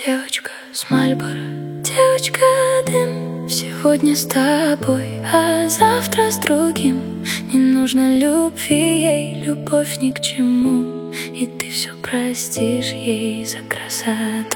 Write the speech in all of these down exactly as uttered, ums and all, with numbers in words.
девочка с Мальборо, девочка дым. Сегодня с тобой, а завтра с другим. Не нужно любви ей, любовь ни к чему. И ты все простишь ей за красоту.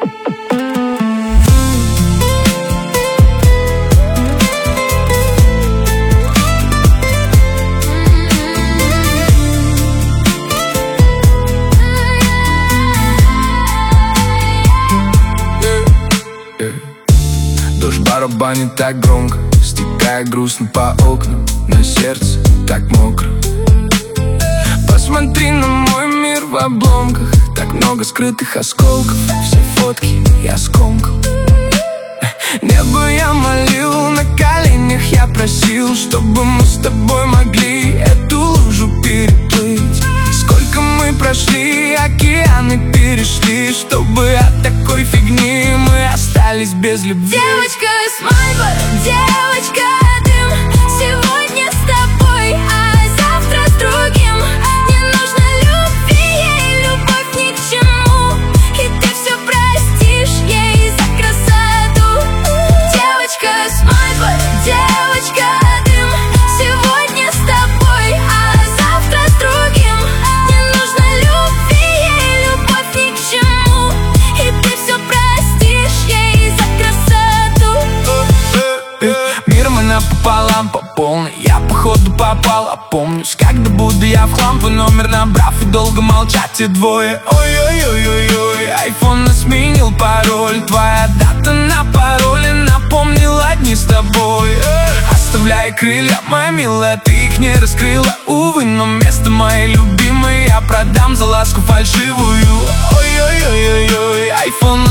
Дождь барабанит так громко, стекая грустно по окнам. На сердце так мокро. Посмотри на мой мир в обломках. Так много скрытых осколков. Все фотки я скомкал. Небо я молил, на коленях я просил, чтобы мы с тобой могли эту лужу переплыть. Сколько мы прошли, океаны перешли, чтобы от такой фигни мы остались без любви. Девочка с Мальборо, девочка дым. Сегодня с тобой, а завтра с другим. Не нужно любви ей, любовь ни к чему. И ты все простишь ей за красоту. Девочка с Мальборо, девочка дым. Сегодня с тобой, а завтра с другим. Не нужно любви ей, любовь ни к чему. И ты все простишь ей за красоту. Мир мы напополам по полной. Я походу попал, опомнюсь, когда буду я в хлам. Твой номер набрав и долго молчать те двое. Ой-ой-ой-ой-ой, айфон сменил пароль. Твоя дата на пароле напомнила дни с тобой. Оставляй крылья, моя милая, ты их не раскрыла. Увы, но место моей любимой я продам за ласку фальшивую. Ой-ой-ой-ой-ой, айфон